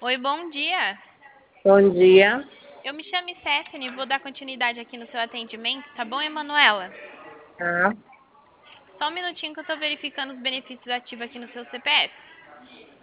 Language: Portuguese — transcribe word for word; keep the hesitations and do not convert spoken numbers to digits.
Oi, bom dia. Bom dia. Eu me chamo Stephanie, vou dar continuidade aqui no seu atendimento, tá bom, Emanuela? Tá, Só um minutinho que eu tô verificando os benefícios ativos aqui no seu C P F.